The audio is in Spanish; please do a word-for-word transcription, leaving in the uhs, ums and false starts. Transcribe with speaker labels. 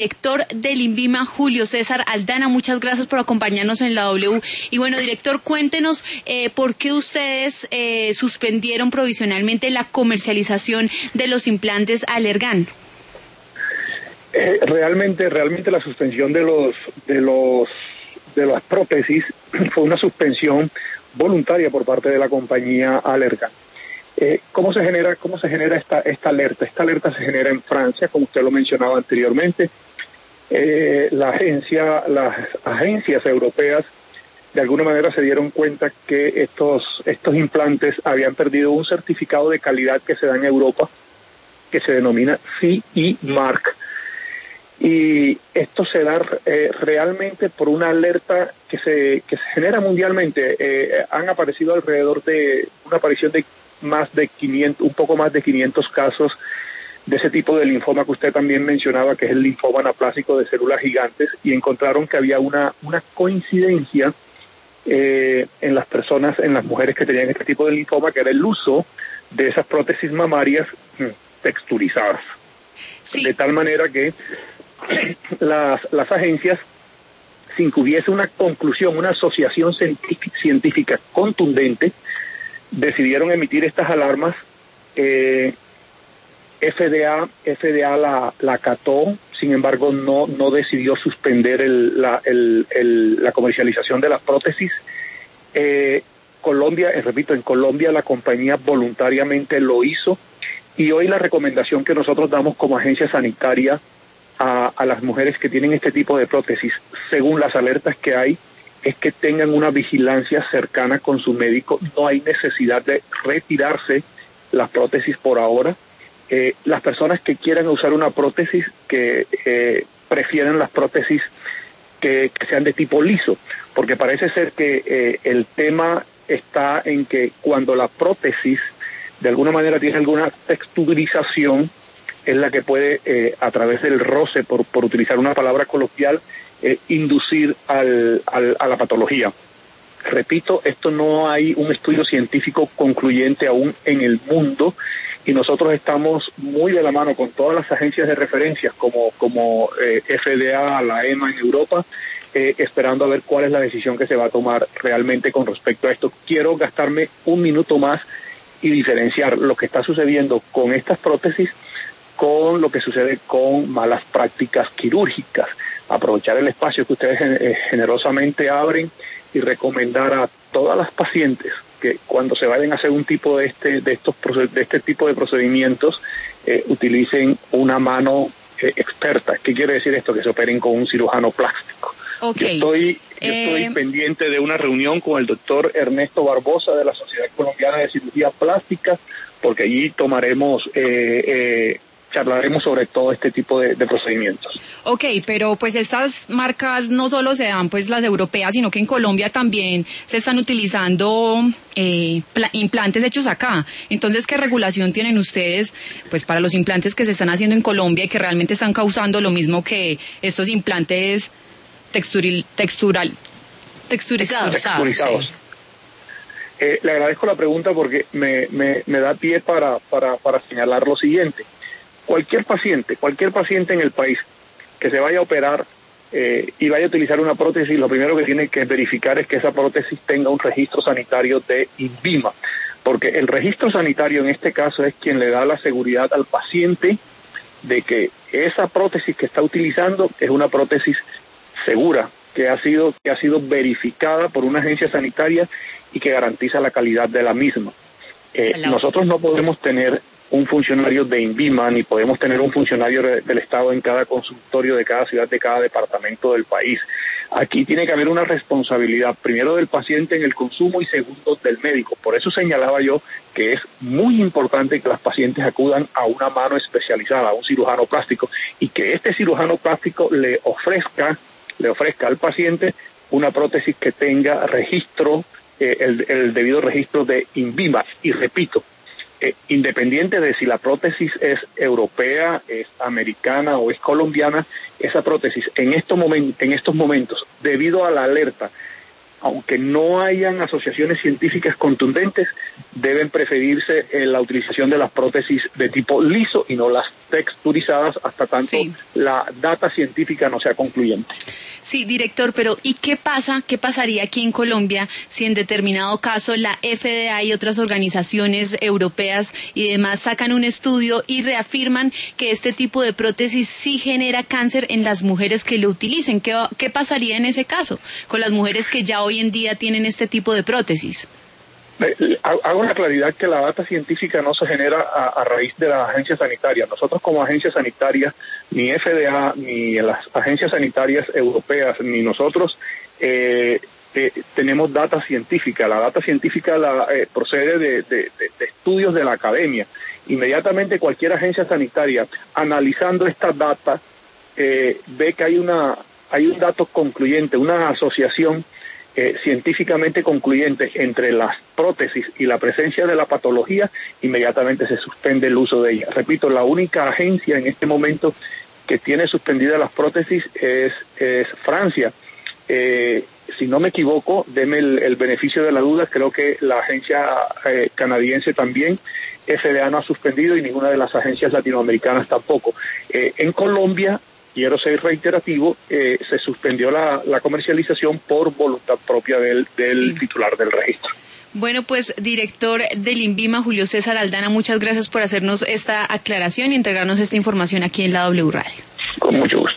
Speaker 1: director del INVIMA, Julio César Aldana. Muchas gracias por acompañarnos en la W. Y bueno, director, cuéntenos eh, por qué ustedes eh, suspendieron provisionalmente la comercialización de los implantes Allergan.
Speaker 2: Eh, realmente, realmente la suspensión de los de los de las prótesis fue una suspensión voluntaria por parte de la compañía Allergan. Eh, ¿Cómo se genera, cómo se genera esta esta alerta? Esta alerta se genera en Francia, como usted lo mencionaba anteriormente. Eh, la agencia, las agencias europeas de alguna manera se dieron cuenta que estos estos implantes habían perdido un certificado de calidad que se da en Europa, que se denomina C E Mark. Y esto se da eh, realmente por una alerta que se que se genera mundialmente. Eh, han aparecido alrededor de una aparición de más de quinientos, un poco más de quinientos casos de ese tipo de linfoma que usted también mencionaba, que es el linfoma anaplásico de células gigantes, y encontraron que había una una coincidencia eh, en las personas, en las mujeres que tenían este tipo de linfoma, que era el uso de esas prótesis mamarias texturizadas. Sí. De tal manera que las, las agencias, sin que hubiese una conclusión, una asociación científica, científica contundente, decidieron emitir estas alarmas. eh, F D A, F D A la, la acató, sin embargo no no decidió suspender el, la, el, el, la comercialización de las prótesis. Eh, Colombia, eh, repito, en Colombia la compañía voluntariamente lo hizo, y hoy la recomendación que nosotros damos como agencia sanitaria a, a las mujeres que tienen este tipo de prótesis, según las alertas que hay, es que tengan una vigilancia cercana con su médico. No hay necesidad de retirarse las prótesis por ahora. Eh, las personas que quieran usar una prótesis, que eh, prefieren las prótesis que, que sean de tipo liso, porque parece ser que eh, el tema está en que cuando la prótesis de alguna manera tiene alguna texturización, es la que puede, eh, a través del roce, por, por utilizar una palabra coloquial, eh, inducir al, al, a la patología. Repito, esto no hay un estudio científico concluyente aún en el mundo, y nosotros estamos muy de la mano con todas las agencias de referencias como como eh, F D A, la E M A en Europa, eh, esperando a ver cuál es la decisión que se va a tomar realmente con respecto a esto. Quiero gastarme un minuto más y diferenciar lo que está sucediendo con estas prótesis con lo que sucede con malas prácticas quirúrgicas. Aprovechar el espacio que ustedes eh, generosamente abren y recomendar a todas las pacientes que cuando se vayan a hacer un tipo de este de estos de este tipo de procedimientos eh, utilicen una mano eh, experta. ¿Qué quiere decir esto? Que se operen con un cirujano plástico. Okay. Yo estoy yo eh... estoy pendiente de una reunión con el doctor Ernesto Barbosa de la Sociedad Colombiana de Cirugía Plástica, porque allí tomaremos eh, eh, charlaremos sobre todo este tipo de, de procedimientos.
Speaker 3: Ok, pero pues estas marcas no solo se dan pues las europeas, sino que en Colombia también se están utilizando eh, implantes hechos acá. Entonces, ¿qué regulación tienen ustedes pues para los implantes que se están haciendo en Colombia y que realmente están causando lo mismo que estos implantes texturil, textural, texturizados?
Speaker 2: texturizados. Sí. Eh, le agradezco la pregunta porque me, me, me da pie para, para, para señalar lo siguiente. Cualquier paciente, cualquier paciente en el país que se vaya a operar eh, y vaya a utilizar una prótesis, lo primero que tiene que verificar es que esa prótesis tenga un registro sanitario de INVIMA, porque el registro sanitario en este caso es quien le da la seguridad al paciente de que esa prótesis que está utilizando es una prótesis segura, que ha sido que ha sido verificada por una agencia sanitaria y que garantiza la calidad de la misma. Eh, nosotros no podemos tener un funcionario de INVIMA, ni podemos tener un funcionario del Estado en cada consultorio de cada ciudad, de cada departamento del país. Aquí tiene que haber una responsabilidad, primero del paciente en el consumo y segundo del médico. Por eso señalaba yo que es muy importante que las pacientes acudan a una mano especializada, a un cirujano plástico, y que este cirujano plástico le ofrezca, le ofrezca al paciente una prótesis que tenga registro, eh, el, el debido registro de INVIMA. Y repito, Eh, independiente de si la prótesis es europea, es americana o es colombiana, esa prótesis en estos momentos, en estos momentos, debido a la alerta aunque no hayan asociaciones científicas contundentes, deben preferirse eh, la utilización de las prótesis de tipo liso y no las texturizadas hasta tanto sí. la data científica no sea concluyente.
Speaker 1: Sí, director, pero ¿y qué pasa, qué pasaría aquí en Colombia si en determinado caso la F D A y otras organizaciones europeas y demás sacan un estudio y reafirman que este tipo de prótesis sí genera cáncer en las mujeres que lo utilicen? ¿Qué, qué pasaría en ese caso con las mujeres que ya hoy en día tienen este tipo de prótesis?
Speaker 2: Hago una claridad que la data científica no se genera a, a raíz de las agencias sanitarias. Nosotros como agencia sanitaria, ni F D A, ni las agencias sanitarias europeas, ni nosotros eh, eh, tenemos data científica. La data científica la, eh, procede de, de, de, de estudios de la academia. Inmediatamente cualquier agencia sanitaria analizando esta data eh, ve que hay una hay un dato concluyente, una asociación Eh, científicamente concluyente entre las prótesis y la presencia de la patología, inmediatamente se suspende el uso de ellas. Repito, la única agencia en este momento que tiene suspendidas las prótesis es, es Francia. Eh, si no me equivoco, deme el, el beneficio de la duda, creo que la agencia eh, canadiense también, F D A no ha suspendido y ninguna de las agencias latinoamericanas tampoco. Eh, en Colombia, quiero ser reiterativo, eh, se suspendió la, la comercialización por voluntad propia del, del sí. titular del registro.
Speaker 1: Bueno, pues, director del INVIMA, Julio César Aldana, muchas gracias por hacernos esta aclaración y entregarnos esta información aquí en la W Radio.
Speaker 2: Con mucho gusto.